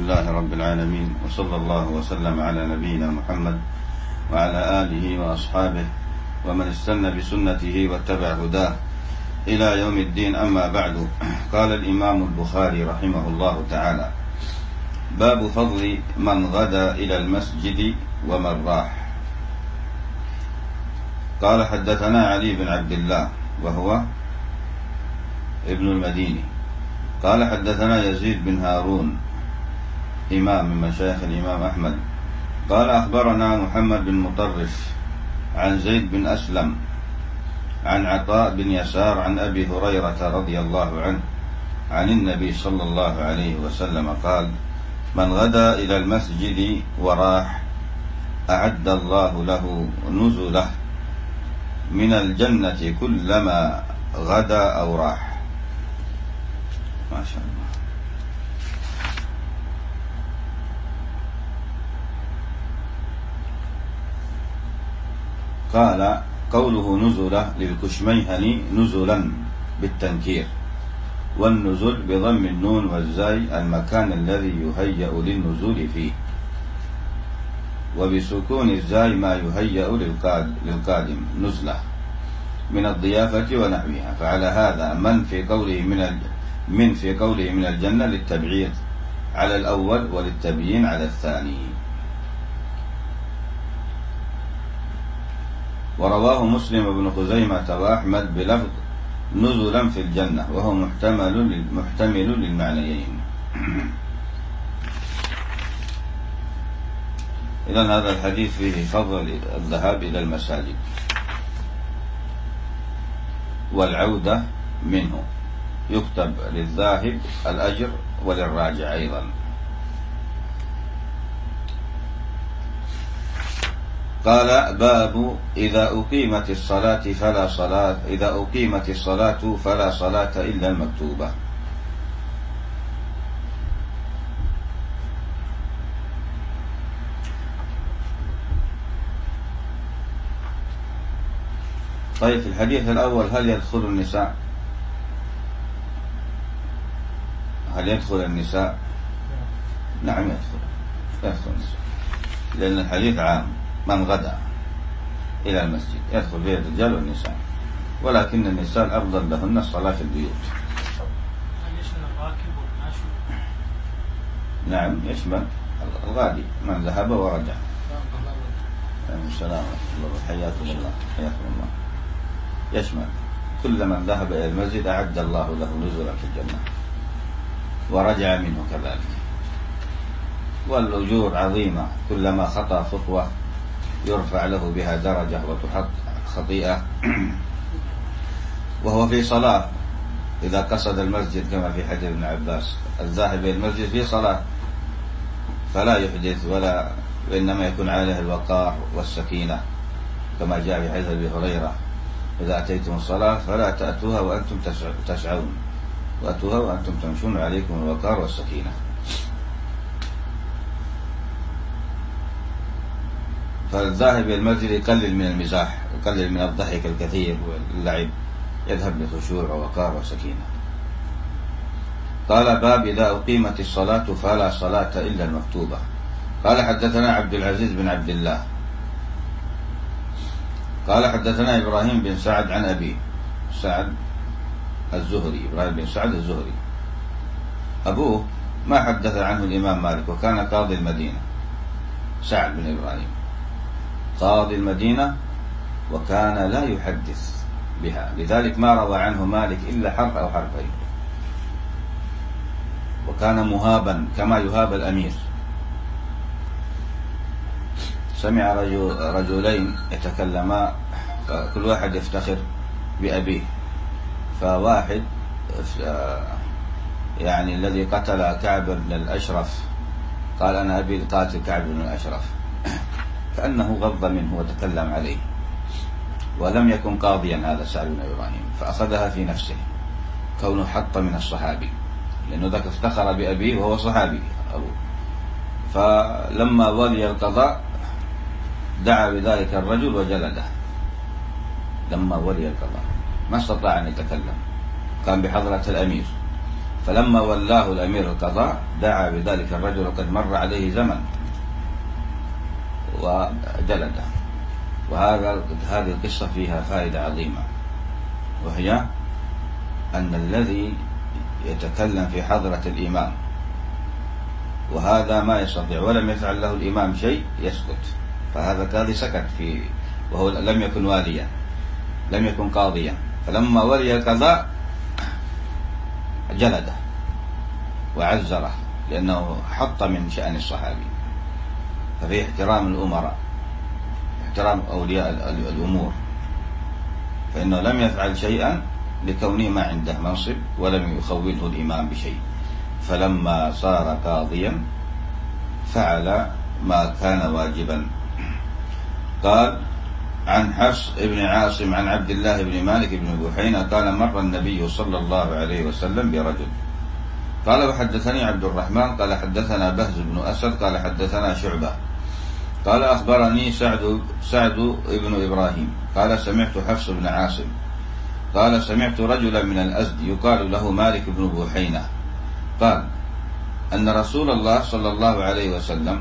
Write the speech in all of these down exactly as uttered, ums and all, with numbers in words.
لله رب العالمين، وصلى الله وسلم على نبينا محمد وعلى آله وأصحابه ومن استنى بسنته واتبع هداه إلى يوم الدين. أما بعد، قال الإمام البخاري رحمه الله تعالى: باب فضل من غدا إلى المسجد ومن راح. قال: حدثنا علي بن عبد الله وهو ابن المديني قال: حدثنا يزيد بن هارون إمام من مشايخ الإمام أحمد قال: أخبرنا محمد بن مطرف عن زيد بن أسلم عن عطاء بن يسار عن أبي هريرة رضي الله عنه عن النبي صلى الله عليه وسلم قال: من غدا إلى المسجد وراح أعد الله له نزله من الجنة كلما غدا أو راح. ما شاء الله. قال: قوله نزله للكشميهني نزلا بالتنكير، والنزل بضم النون والزاي المكان الذي يهيأ للنزول فيه، وبسكون الزاي ما يهيأ للقادم نزله من الضيافة ونحوها. فعلى هذا من في قوله من من في قوله من الجنة للتبعيض على الأول وللتبيين على الثاني. ورواه مسلم بن خزيمة وأحمد بلفظ نزلا في الجنة، وهو محتمل محتمل للمعنيين. إذن هذا الحديث فيه فضل الذهاب إلى المساجد والعودة منه، يكتب للذاهب الأجر وللراجع أيضا. قال: باب إذا أقيمت الصلاة فلا صلاة إذا أقيمت الصلاة فلا صلاة إلا المكتوبة. طيب، في الحديث الأول هل يدخل النساء؟ هل يدخل النساء؟ نعم يدخل يدخل النساء، لأن الحديث عام: من غدا إلى المسجد يدخل فيه الرجال والنساء، ولكن النساء الأفضل لهن الصلاة في البيوت. هل يشمل الراكب والماشي؟ نعم يشمل الغادي من ذهب ورجع. السلام عليكم، حياكم الله حياكم الله. يشمل كل من ذهب إلى المسجد أعد الله له نزلا في الجنة، ورجع منه كذلك. والأجور عظيمة، كلما خطأ خطوة يرفع له بها درجة وتحط خطيئة. وهو في صلاة إذا قصد المسجد، كما في حديث ابن عباس: الذاهب إلى المسجد في صلاة فلا يحدث ولا، وإنما يكون عليه الوقار والسكينة، كما جاء في حديث أبي هريرة: إذا أتيتم الصلاة فلا تأتوها وأنتم تسعون، وأتوها وأنتم تمشون، عليكم الوقار والسكينة. فالذاهب إلى المسجد يقلل من المزاح، يقلل من الضحك الكثير واللعب، يذهب بخشوع ووقار وسكينة. قال: باب إذا أقيمت الصلاة فلا صلاة إلا المكتوبة. قال: حدثنا عبد العزيز بن عبد الله قال: حدثنا إبراهيم بن سعد عن أبي سعد الزهري إبراهيم بن سعد الزهري. أبوه ما حدث عنه الإمام مالك، وكان قاضي المدينة. سعد بن إبراهيم قاضي المدينة، وكان لا يحدث بها، لذلك ما روى عنه مالك إلا حرف أو حرفين. وكان مهابا كما يهاب الأمير. سمع رجلين يتكلما، كل واحد يفتخر بأبيه. فواحد يعني الذي قتل كعب بن الأشرف قال: أنا أبي قاتل كعب بن الأشرف، كأنه غض منه وتكلم عليه، ولم يكن قاضيا هذا سعد بن إبراهيم، فأخذها في نفسه كونه حط من الصحابي، لأنه ذاك افتخر بأبيه وهو صحابي أبوه. فلما ولي القضاء دعا بذلك الرجل وجلده. لما ولي القضاء ما استطاع أن يتكلم، كان بحضرة الأمير، فلما ولاه الأمير القضاء دعا بذلك الرجل وقد مر عليه زمن وجلده. وهذا هذه القصة فيها فائدة عظيمة، وهي أن الذي يتكلم في حضرة الإمام وهذا ما يستطيع ولم يفعل له الإمام شيء يسكت، فهذا كاذي سكت في وهو لم يكن واليا لم يكن قاضيا، فلما ولي القضاء جلده وعزره لأنه حط من شأن الصحابي. ففي احترام الأمراء، احترام أولياء الأمور، فإنه لم يفعل شيئا لكونه ما عنده منصب ولم يخوله الإمام بشيء، فلما صار قاضيا فعل ما كان واجبا. قال عن حفص بن عاصم عن عبد الله بن مالك بن بحينة قال مر النبي صلى الله عليه وسلم برجل قال وحدثني عبد الرحمن قال حدثنا بهز بن أسد قال حدثنا شعبة قال أخبرني سعد سعد بن إبراهيم قال سمعت حفص بن عاصم قال سمعت رجلا من الأزد يقال له مالك بن بحينة قال أن رسول الله صلى الله عليه وسلم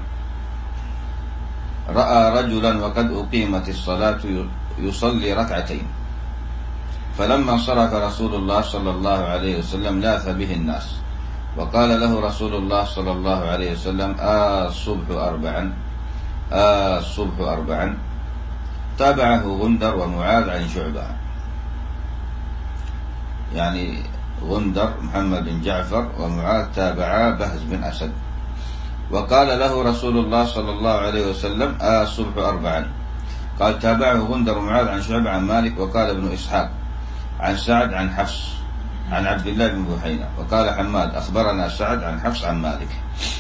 رأى رجلا وقد أقيمت الصلاة يصلي ركعتين، فلما انصرف رسول الله صلى الله عليه وسلم لاث به الناس، وقال له رسول الله صلى الله عليه وسلم آه الصبح أربعا آه الصبح أربعا. تابعه غندر ومعاذ عن شعبة، يعني غندر محمد بن جعفر ومعاذ تابعا بهز بن أسد. وقال له رسول الله صلى الله عليه وسلم آه الصبح أربعا. قال تابعه غندر ومعاذ عن شعبة عن مالك. وقال ابن إسحاق عن سعد عن حفص عن عبد الله بن بحينة. وقال حماد أخبرنا سعد عن حفص عن مالك.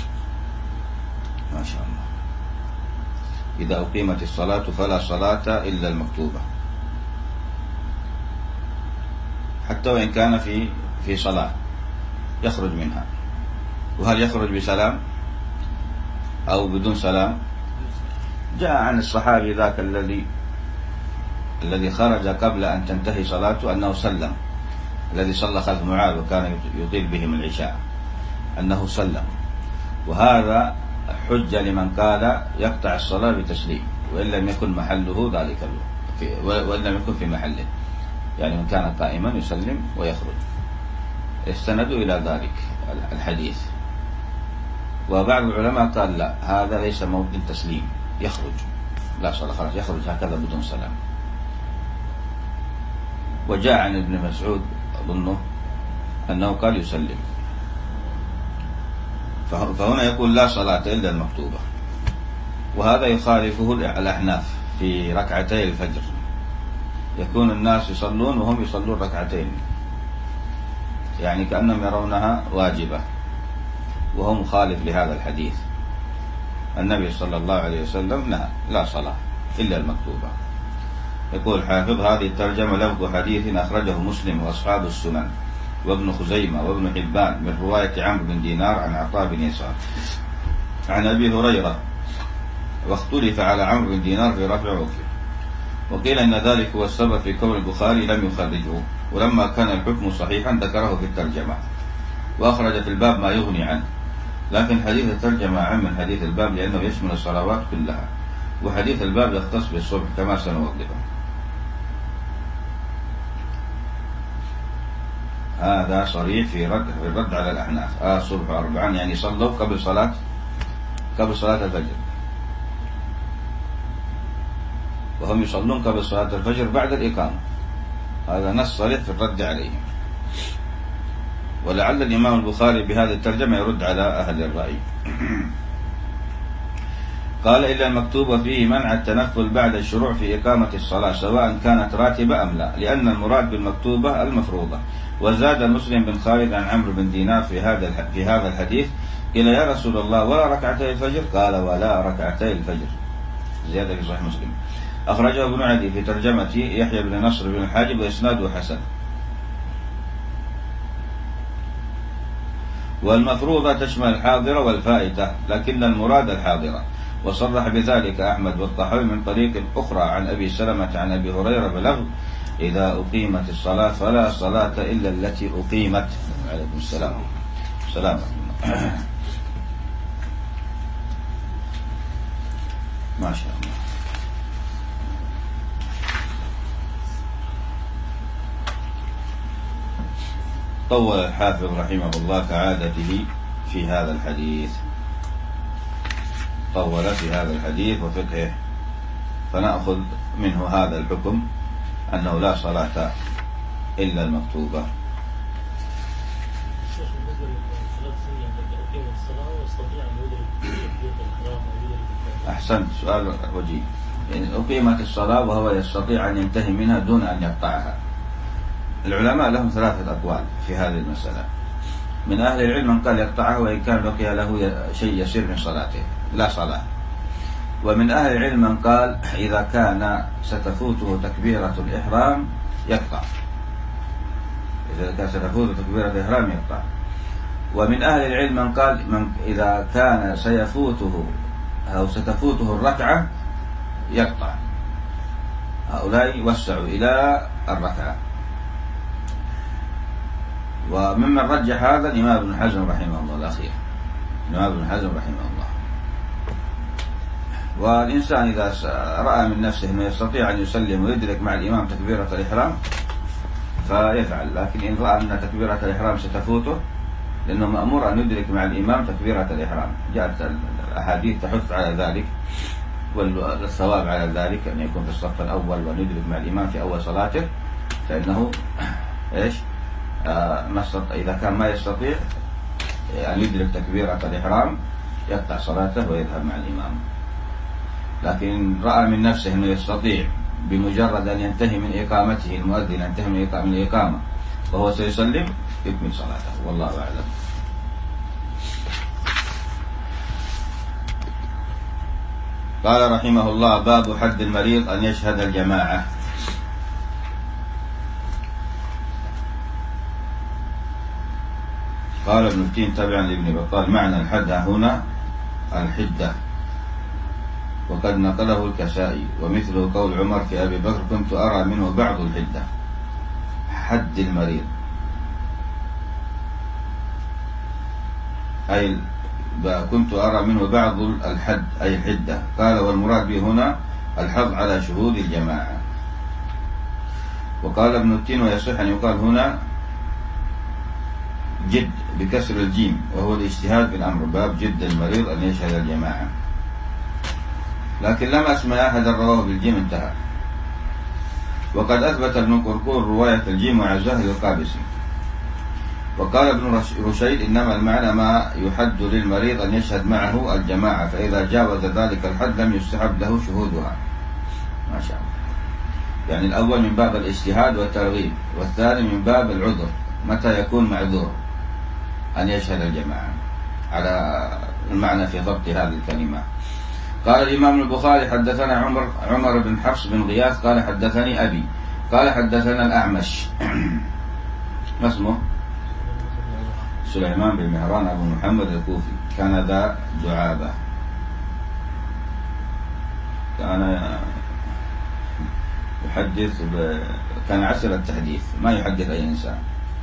ما شاء الله. إذا أقيمت الصلاة فلا صلاة إلا المكتوبة، حتى وإن كان في في صلاة يخرج منها. وهل يخرج بسلام أو بدون سلام؟ جاء عن الصحابي ذاك الذي الذي خرج قبل أن تنتهي صلاته أنه سلم، الذي صلى خلف معاذ وكان يطيل بهم العشاء، أنه سلم. وهذا حجة لمن قال يقطع الصلاة بتسليم وإن لم يكن محله ذلك وإن لم يكن في محله، يعني من كان قائما يسلم ويخرج. استندوا إلى ذلك الحديث. وبعض العلماء قال لا، هذا ليس موطن تسليم، يخرج لا صلاة خلاص، يخرج هكذا بدون سلام. وجاء عن ابن مسعود أظنه أنه قال يسلم، فهنا يقول لا صلاة إلا المكتوبة. وهذا يخالفه الأحناف في ركعتي الفجر، يكون الناس يصلون وهم يصلون ركعتين، يعني كأنهم يرونها واجبة، وهو مخالف لهذا الحديث. النبي صلى الله عليه وسلم نهى لا صلاة إلا المكتوبة. يقول حافظ هذه الترجمة لفظ حديث أخرجه مسلم وأصحاب السنن وابن خزيمة وابن حبان من رواية عمرو بن دينار عن عطاء بن يسار عن أبي هريرة، واختلف على عمرو بن دينار في رفع وكيل، وقيل إن ذلك هو السبب في كون البخاري لم يخرجه، ولما كان الحكم صحيحا ذكره في الترجمة وأخرج في الباب ما يغني عنه. لكن حديث الترجمة عام من حديث الباب لأنه يشمل الصلوات كلها، وحديث الباب يختص بالصبح كما سنوضحه. هذا صريح في رد في الرد على الأحناف. آه الصبح أربعا يعني صلوا قبل صلاة قبل صلاة الفجر، وهم يصلون قبل صلاة الفجر بعد الإقامة. هذا نص صريح في الرد عليهم. ولعل الإمام البخاري بهذه الترجمة يرد على أهل الرأي. قال إلا المكتوب فيه منع التنفل بعد الشروع في إقامة الصلاة سواء كانت راتبة أم لا، لأن المراد بالمكتوبة المفروضة. وزاد مسلم بن خالد عن عمرو بن دينار في هذا في هذا الحديث قيل يا رسول الله ولا ركعتي الفجر؟ قال ولا ركعتي الفجر، زيادة في صحيح مسلم. أخرجه ابن عدي في ترجمة يحيى بن نصر بن الحاجب وإسناده حسن. والمفروضة تشمل الحاضرة والفائتة، لكن المراد الحاضرة، وصرح بذلك أحمد والطحاوي من طريق أخرى عن أبي سلمة عن أبي هريرة بلفظ إذا أقيمت الصلاة فلا صلاة إلا التي أقيمت. عليكم السلام. سلام. ما شاء الله. طول الحافظ رحمه الله كعادته في هذا الحديث، طول في هذا الحديث وفقهه، فنأخذ منه هذا الحكم أنه لا صلاة إلا المكتوبة. أحسنت، سؤال وجيه. يعني أقيمت الصلاة وهو يستطيع أن ينتهي منها دون أن يقطعها. العلماء لهم ثلاثة أقوال في هذه المسألة. من أهل العلم من قال يقطعها وإن كان بقي له شيء يسير من صلاته لا صلاة. ومن أهل العلم من قال إذا كان ستفوته تكبيرة الإحرام يقطع، إذا كان ستفوته تكبيرة الإحرام يقطع. ومن أهل العلم من قال من إذا كان سيفوته أو ستفوته الركعة يقطع. هؤلاء وسعوا إلى الركعة. وممن رجح هذا الإمام ابن حزم رحمه الله الأخير، الإمام ابن حزم رحمه الله. والإنسان إذا رأى من نفسه أنه يستطيع أن يسلم ويدرك مع الإمام تكبيرة الإحرام فيفعل، لكن إن رأى أن تكبيرة الإحرام ستفوته، لأنه مأمور أن يدرك مع الإمام تكبيرة الإحرام، جاءت الأحاديث تحث على ذلك، والثواب على ذلك أن يكون في الصف الأول وأن يدرك مع الإمام في أول صلاته، فإنه إيش آه ما إذا كان ما يستطيع أن يدرك تكبيرة الإحرام يقطع صلاته ويذهب مع الإمام. لكن رأى من نفسه أنه يستطيع بمجرد أن ينتهي من إقامته المؤذن ينتهي من الإقامة وهو سيسلم يكمل صلاته، والله أعلم. قال رحمه الله: باب حد المريض أن يشهد الجماعة. قال ابن التين تبعا لابن بطال: معنى الحد هنا الحدة، وقد نقله الكسائي، ومثله قول عمر في أبي بكر: كنت أرى منه بعض الحدة. حد المريض أي كنت أرى منه بعض الحد أي الحدة. قال: والمراد به هنا الحظ على شهود الجماعة. وقال ابن التين: ويصح أن يقال هنا جد بكسر الجيم، وهو الاجتهاد في الأمر، باب جد المريض أن يشهد الجماعة. لكن لم أسمع أحد رواه بالجيم، انتهى. وقد أثبت ابن قرقور رواية الجيم وعزاه للقابسي. وقال ابن رشيد: إنما المعنى ما يحد للمريض أن يشهد معه الجماعة، فإذا جاوز ذلك الحد لم يستحب له شهودها. ما شاء الله. يعني الأول من باب الاجتهاد والترغيب، والثاني من باب العذر، متى يكون معذور أن يشهد الجماعة، على المعنى في ضبط هذه الكلمة. قال الإمام البخاري: حدثنا عمر عمر بن حفص بن غياث قال حدثني أبي قال حدثنا الأعمش ما اسمه؟ سليمان بن مهران أبو محمد الكوفي، كان ذا دعابة، كان يحدث ب... كان عسر التحديث، ما يحدث أي إنسان.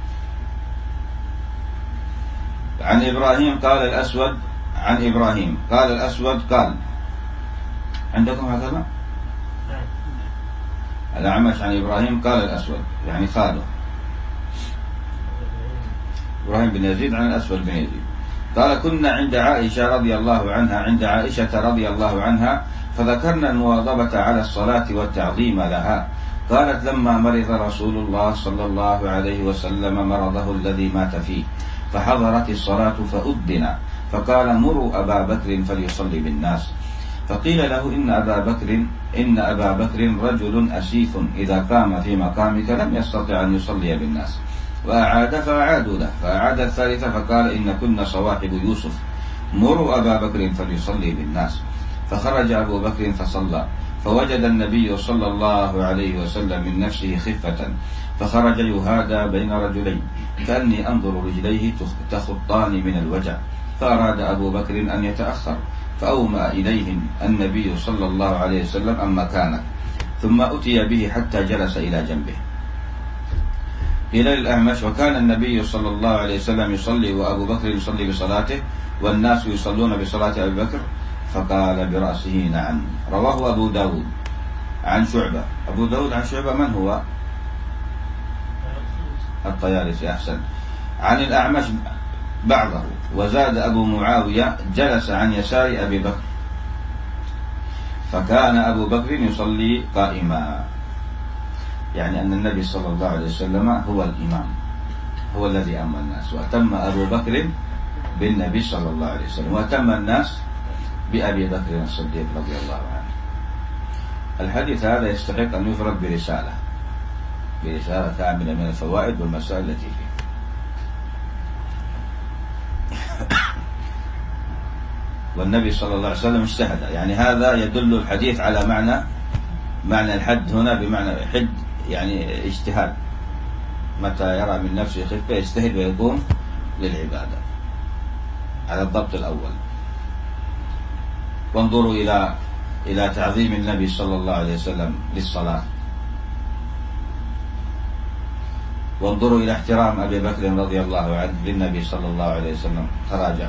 عن إبراهيم قال الأسود عن إبراهيم قال الأسود قال، عندكم هكذا؟ الأعمش عن إبراهيم قال الأسود يعني خاله إبراهيم بن يزيد عن الأسود بن يزيد قال: كنا عند عائشة رضي الله عنها عند عائشة رضي الله عنها فذكرنا المواظبة على الصلاة والتعظيم لها. قالت: لما مرض رسول الله صلى الله عليه وسلم مرضه الذي مات فيه فحضرت الصلاة فأذن، فقال: مروا أبا بكر فليصلي بالناس. فقيل له: إن أبا بكر إن أبا بكر رجل أسيف، إذا قام في مقامك لم يستطع أن يصلي بالناس. وأعاد فأعادوا له، فأعاد الثالثة فقال: إن كنا صواحب يوسف، مروا أبا بكر فليصلي بالناس. فخرج أبو بكر فصلى، فوجد النبي صلى الله عليه وسلم من نفسه خفة، فخرج يهادى بين رجلين كأني أنظر رجليه تخطان من الوجع، فأراد أبو بكر أن يتأخر، فأومأ إليه النبي صلى الله عليه وسلم أن مكانك، ثم أتي به حتى جلس إلى جنبه. قيل للأعمش: وكان النبي صلى الله عليه وسلم يصلي وأبو بكر يصلي بصلاته والناس يصلون بصلاة أبي بكر؟ فقال برأسه: نعم. رواه أبو داود عن شعبة. أبو داود عن شعبة من هو؟ الطيالسي. أحسن. عن الأعمش بعضه، وزاد أبو معاوية: جلس عن يسار أبي بكر، فكان أبو بكر يصلي قائما، يعني أن النبي صلى الله عليه وسلم هو الإمام، هو الذي أمى الناس، وأتم أبو بكر بالنبي صلى الله عليه وسلم، وأتم الناس بأبي بكر الصديق رضي الله عنه. الحديث هذا يستحق أن يفرد برسالة برسالة كاملة من الفوائد والمسائل التي فيه. والنبي صلى الله عليه وسلم اجتهد، يعني هذا يدل الحديث على معنى معنى الحد هنا، بمعنى حد يعني اجتهاد، متى يرى من نفسه خفة يجتهد ويقوم للعبادة على الضبط الأول. وانظروا إلى إلى تعظيم النبي صلى الله عليه وسلم للصلاة، وانظروا إلى احترام أبي بكر رضي الله عنه للنبي صلى الله عليه وسلم. تراجع،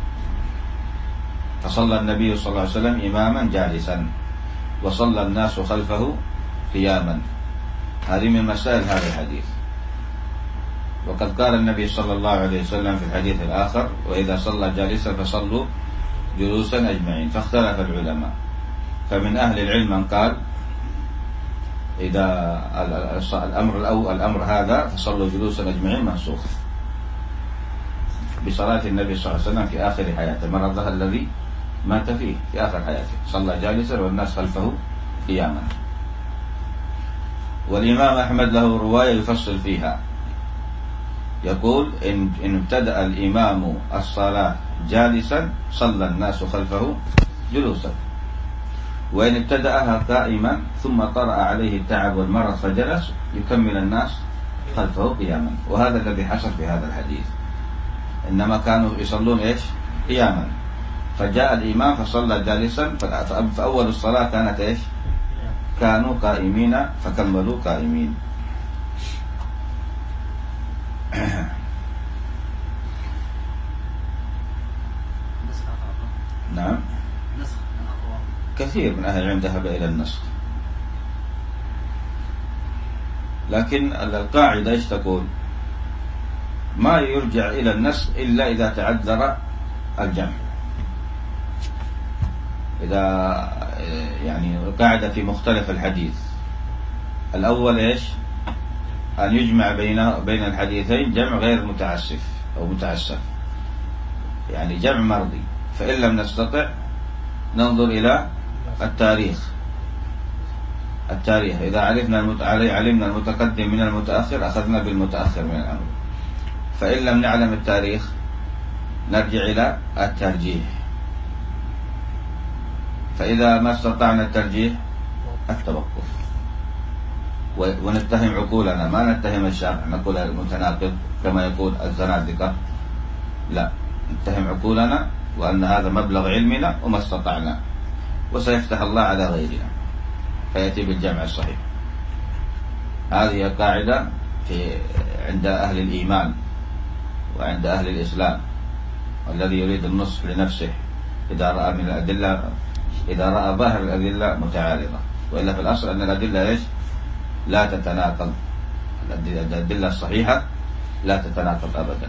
فصلى النبي صلى الله عليه وسلم إماما جالسا، وصلى الناس خلفه قياما. هذه من مسائل هذا الحديث. وقد قال النبي صلى الله عليه وسلم في الحديث الآخر: وإذا صلى جالسا فصلوا جلوسا أجمعين. فاختلف العلماء، فمن أهل العلم من قال: إذا الأمر الأول الأمر هذا فصلوا جلوسا أجمعين منسوخ بصلاة النبي صلى الله عليه وسلم في آخر حياته، مرضها الذي مات فيه في آخر حياته، صلى جالسا والناس خلفه قياما. والإمام أحمد له رواية يفصل فيها، يقول: إن, إن ابتدأ الإمام الصلاة جالسا صلى الناس خلفه جلوسا، وإن ابتدأها قائما ثم طرأ عليه التعب والمرض فجلس يكمل الناس خلفه قياما. وهذا الذي حصل في هذا الحديث، إنما كانوا يصلون إيش؟ قياما، فجاء الإمام فصلى جالسا، فأول الصلاة كانت إيش؟ كانوا قائمين فكملوا قائمين. نعم، كثير من أهل العلم ذهب إلى النسخ، لكن القاعدة إيش تقول؟ ما يرجع إلى النسخ إلا إذا تعذر الجمع. إذا يعني القاعدة في مختلف الحديث، الأول إيش؟ أن يجمع بين بين الحديثين جمع غير متعسف أو متعسف، يعني جمع مرضي. فإن لم نستطع ننظر إلى التاريخ التاريخ إذا عرفنا المت... علمنا المتقدم من المتأخر أخذنا بالمتأخر من الأمر. فإن لم نعلم التاريخ نرجع إلى الترجيح. فإذا ما استطعنا الترجيح التوقف، ونتهم عقولنا، ما نتهم الشرع نقول المتناقض كما يقول الزنادقة، لا، نتهم عقولنا وأن هذا مبلغ علمنا وما استطعنا، وسيفتح الله على غيرنا فيأتي بالجمع الصحيح. هذه قاعدة في عند أهل الإيمان وعند أهل الإسلام. والذي يريد النصح لنفسه إذا رأى من الأدلة إذا رأى ظاهر الأدلة متعارضة، وإلا في الأصل أن الأدلة إيش؟ لا تتناقض. الأدلة الصحيحة لا تتناقض أبدا.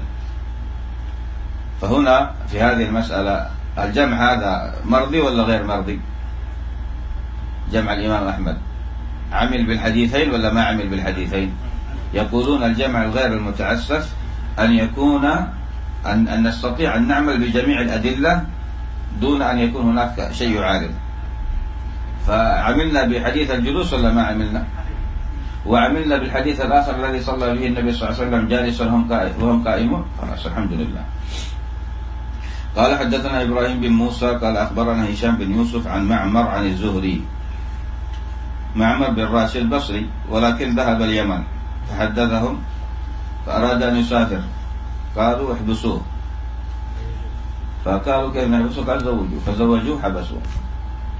فهنا في هذه المسألة الجمع هذا مرضي ولا غير مرضي؟ جمع الإمام أحمد عمل بالحديثين ولا ما عمل بالحديثين؟ يقولون الجمع الغير المتعسف أن يكون أن, أن نستطيع أن نعمل بجميع الأدلة دون أن يكون هناك شيء يعارض. فعملنا بحديث الجلوس ولا ما عملنا؟ وعملنا بالحديث الآخر الذي صلى به النبي صلى الله عليه وسلم جالسا وهم قائمون، خلاص الحمد لله. قال: حدثنا إبراهيم بن موسى قال أخبرنا هشام بن يوسف عن معمر عن الزهري. معمر بن راشد البصري، ولكن ذهب اليمن فحدثهم فأراد أن يسافر، قالوا احبسوه، فقالوا كيف نحبسوه؟ قال زوجوه، فزوجوه حبسوه.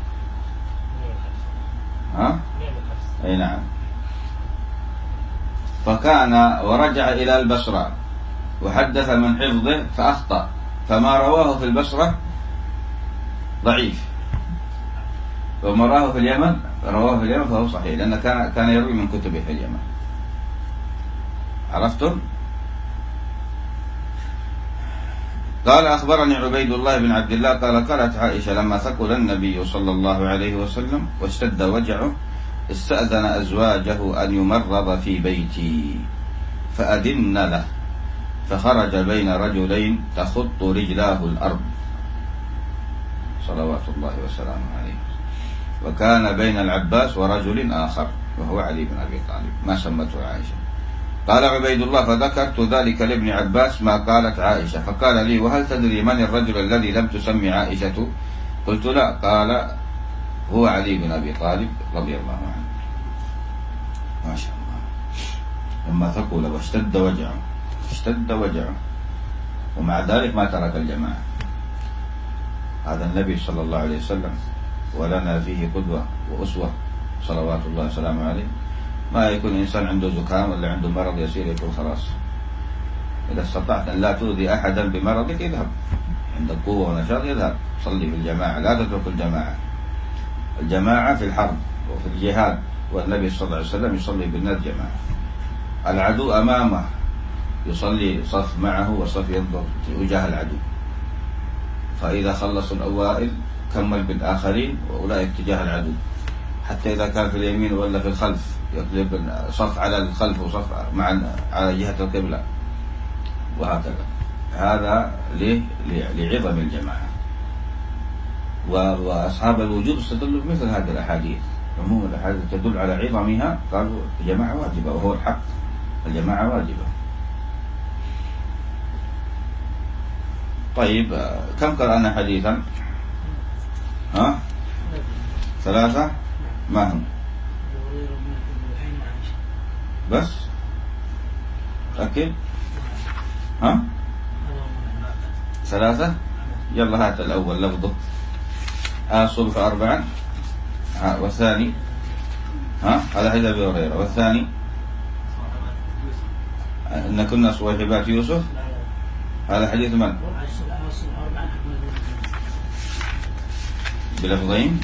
ها؟ أي نعم. فكان ورجع إلى البصرة وحدث من حفظه فأخطأ، فما رواه في البصرة ضعيف، وما رواه في اليمن رواه في اليمن فهو صحيح، لأنه كان كان يروي من كتبه في اليمن. عرفتم؟ قال أخبرني عبيد الله بن عبد الله قال قالت عائشة لما ثقل النبي صلى الله عليه وسلم واشتد وجعه استأذن أزواجه أن يمرض في بيتي فأذن له، فخرج بين رجلين تخط رجلاه الأرض صلوات الله وسلامه عليه، وكان بين العباس ورجل آخر وهو علي بن أبي طالب ما سمته عائشة. قال عبيد الله فذكرت ذلك لابن عباس ما قالت عائشة، فقال لي وهل تدري من الرجل الذي لم تسمي عائشة؟ قلت لا. قال هو علي بن أبي طالب رضي الله عنه. ما شاء الله. لما ثقل واشتد وجعه اشتد وجعه ومع ذلك ما ترك الجماعة. هذا النبي صلى الله عليه وسلم ولنا فيه قدوة وأسوة صلوات الله وسلامه عليه. ما يكون إنسان عنده زكام ولا عنده مرض يسير يقول خلاص إذا استطعت أن لا تؤذي أحدا بمرضك اذهب، عندك قوة ونشاط اذهب صلي في الجماعة، لا تترك الجماعة. الجماعة في الحرب وفي الجهاد، والنبي صلى الله عليه وسلم يصلي بالناس جماعة. العدو أمامه يصلي صف معه وصف ينظر وجاه العدو، فإذا خلص الأوائل كمل بالآخرين وأولئك تجاه العدو، حتى إذا كان في اليمين ولا في الخلف يقلب صف على الخلف وصف مع على جهة القبلة وهكذا. هذا لعظم الجماعة. وأصحاب الوجود استدلوا بمثل هذه الأحاديث، عموم الأحاديث تدل على عظمها، قالوا الجماعة واجبة وهو الحق، الجماعة واجبة. طيب كم قرأنا حديثا؟ ها؟ ثلاثة؟ ما هم؟ بس؟ أكيد؟ ها؟ ثلاثة؟ يلا هات الأول لفظه آصل فأربعا. ها والثاني؟ ها؟ هذا حديث أبي هريرة. والثاني؟ إن كنا صواحبات يوسف. هذا حديث من؟ بلفظين؟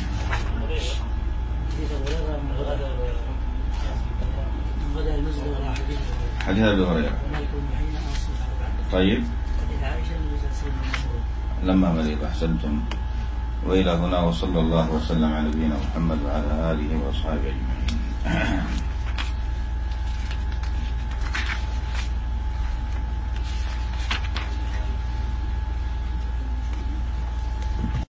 حديث أبي هريرة. طيب لما مريض. أحسنتم. وإلى هنا وصلى الله وسلم على نبينا محمد وعلى آله وأصحابه أجمعين.